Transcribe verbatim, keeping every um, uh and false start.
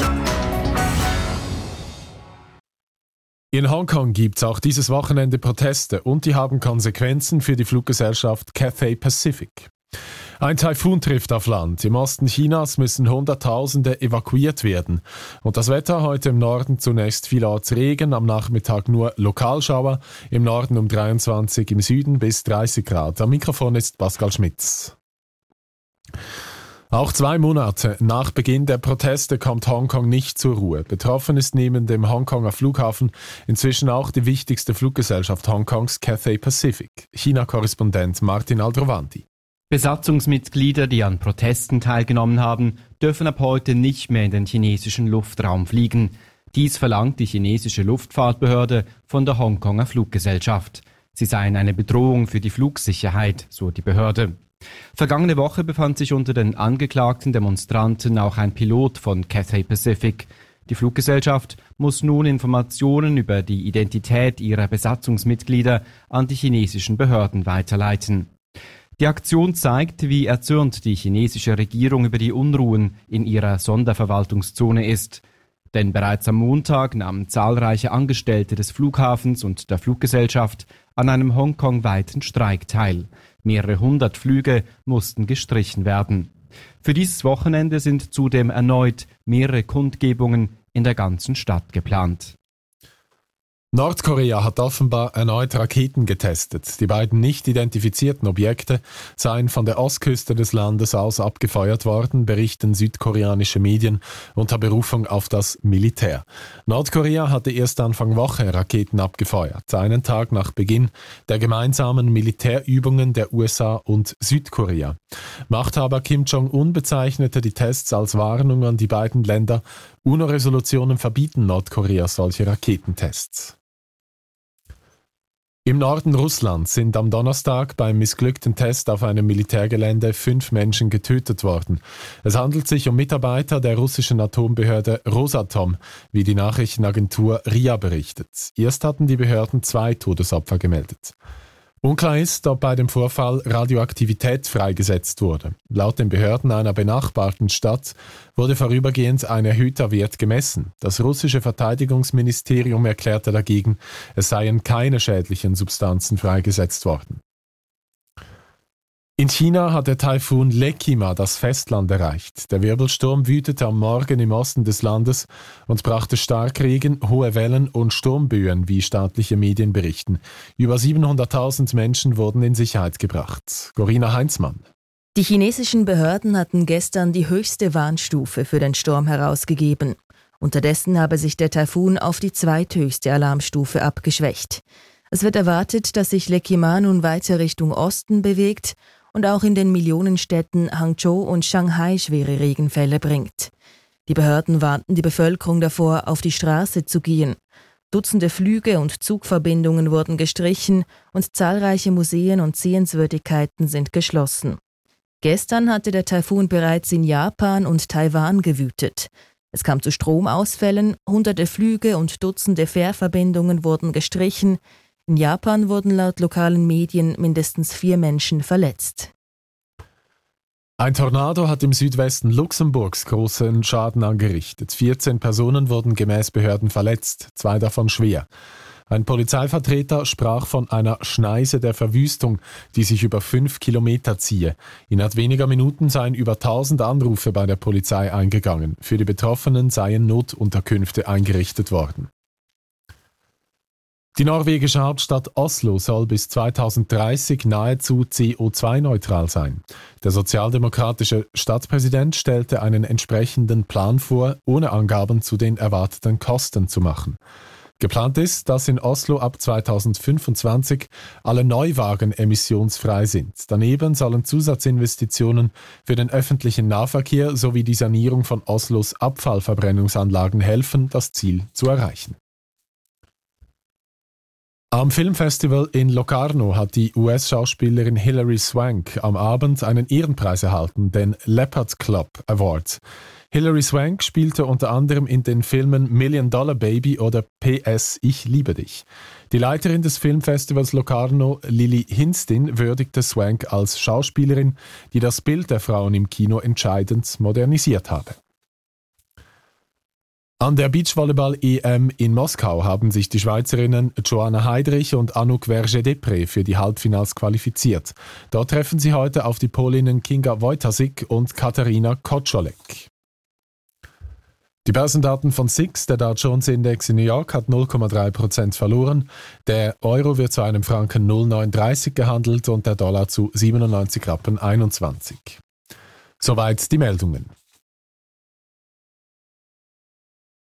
In Hongkong gibt es auch dieses Wochenende Proteste und die haben Konsequenzen für die Fluggesellschaft Cathay Pacific. Ein Taifun trifft auf Land. Im Osten Chinas müssen Hunderttausende evakuiert werden. Und das Wetter heute im Norden zunächst vielerorts Regen, am Nachmittag nur Lokalschauer, im Norden um dreiundzwanzig, im Süden bis dreißig Grad. Am Mikrofon ist Pascal Schmitz. Auch zwei Monate nach Beginn der Proteste kommt Hongkong nicht zur Ruhe. Betroffen ist neben dem Hongkonger Flughafen inzwischen auch die wichtigste Fluggesellschaft Hongkongs, Cathay Pacific. China-Korrespondent Martin Aldrovandi. Besatzungsmitglieder, die an Protesten teilgenommen haben, dürfen ab heute nicht mehr in den chinesischen Luftraum fliegen. Dies verlangt die chinesische Luftfahrtbehörde von der Hongkonger Fluggesellschaft. Sie seien eine Bedrohung für die Flugsicherheit, so die Behörde. Vergangene Woche befand sich unter den angeklagten Demonstranten auch ein Pilot von Cathay Pacific. Die Fluggesellschaft muss nun Informationen über die Identität ihrer Besatzungsmitglieder an die chinesischen Behörden weiterleiten. Die Aktion zeigt, wie erzürnt die chinesische Regierung über die Unruhen in ihrer Sonderverwaltungszone ist. Denn bereits am Montag nahmen zahlreiche Angestellte des Flughafens und der Fluggesellschaft an einem hongkongweiten Streik teil. Mehrere hundert Flüge mussten gestrichen werden. Für dieses Wochenende sind zudem erneut mehrere Kundgebungen in der ganzen Stadt geplant. Nordkorea hat offenbar erneut Raketen getestet. Die beiden nicht identifizierten Objekte seien von der Ostküste des Landes aus abgefeuert worden, berichten südkoreanische Medien unter Berufung auf das Militär. Nordkorea hatte erst Anfang Woche Raketen abgefeuert, einen Tag nach Beginn der gemeinsamen Militärübungen der U S A und Südkorea. Machthaber Kim Jong-un bezeichnete die Tests als Warnung an die beiden Länder. UNO-Resolutionen verbieten Nordkorea solche Raketentests. Im Norden Russlands sind am Donnerstag beim missglückten Test auf einem Militärgelände fünf Menschen getötet worden. Es handelt sich um Mitarbeiter der russischen Atombehörde Rosatom, wie die Nachrichtenagentur R I A berichtet. Erst hatten die Behörden zwei Todesopfer gemeldet. Unklar ist, ob bei dem Vorfall Radioaktivität freigesetzt wurde. Laut den Behörden einer benachbarten Stadt wurde vorübergehend ein erhöhter Wert gemessen. Das russische Verteidigungsministerium erklärte dagegen, es seien keine schädlichen Substanzen freigesetzt worden. In China hat der Taifun Lekima das Festland erreicht. Der Wirbelsturm wütete am Morgen im Osten des Landes und brachte Starkregen, hohe Wellen und Sturmböen, wie staatliche Medien berichten. Über siebenhunderttausend Menschen wurden in Sicherheit gebracht. Corinna Heinzmann. Die chinesischen Behörden hatten gestern die höchste Warnstufe für den Sturm herausgegeben. Unterdessen habe sich der Taifun auf die zweithöchste Alarmstufe abgeschwächt. Es wird erwartet, dass sich Lekima nun weiter Richtung Osten bewegt und auch in den Millionenstädten Hangzhou und Shanghai schwere Regenfälle bringt. Die Behörden warnten die Bevölkerung davor, auf die Straße zu gehen. Dutzende Flüge und Zugverbindungen wurden gestrichen und zahlreiche Museen und Sehenswürdigkeiten sind geschlossen. Gestern hatte der Taifun bereits in Japan und Taiwan gewütet. Es kam zu Stromausfällen, hunderte Flüge und Dutzende Fährverbindungen wurden gestrichen. In Japan wurden laut lokalen Medien mindestens vier Menschen verletzt. Ein Tornado hat im Südwesten Luxemburgs großen Schaden angerichtet. vierzehn Personen wurden gemäß Behörden verletzt, zwei davon schwer. Ein Polizeivertreter sprach von einer Schneise der Verwüstung, die sich über fünf Kilometer ziehe. Innerhalb weniger Minuten seien über tausend Anrufe bei der Polizei eingegangen. Für die Betroffenen seien Notunterkünfte eingerichtet worden. Die norwegische Hauptstadt Oslo soll bis zweitausenddreißig nahezu C O zwei neutral sein. Der sozialdemokratische Stadtpräsident stellte einen entsprechenden Plan vor, ohne Angaben zu den erwarteten Kosten zu machen. Geplant ist, dass in Oslo ab zweitausendfünfundzwanzig alle Neuwagen emissionsfrei sind. Daneben sollen Zusatzinvestitionen für den öffentlichen Nahverkehr sowie die Sanierung von Oslos Abfallverbrennungsanlagen helfen, das Ziel zu erreichen. Am Filmfestival in Locarno hat die U S-Schauspielerin Hilary Swank am Abend einen Ehrenpreis erhalten, den Leopard Club Award. Hilary Swank spielte unter anderem in den Filmen Million Dollar Baby oder P S Ich liebe dich. Die Leiterin des Filmfestivals Locarno, Lily Hinstin, würdigte Swank als Schauspielerin, die das Bild der Frauen im Kino entscheidend modernisiert habe. An der Beachvolleyball-E M in Moskau haben sich die Schweizerinnen Joanna Heidrich und Anouk Verger-Depré für die Halbfinals qualifiziert. Dort treffen sie heute auf die Polinnen Kinga Wojtasik und Katarina Kotscholek. Die Börsendaten von S I X, der Dow Jones Index in New York, hat null Komma drei Prozent verloren. Der Euro wird zu einem Franken null Komma neununddreißig gehandelt und der Dollar zu siebenundneunzig Rappen einundzwanzig. Soweit die Meldungen.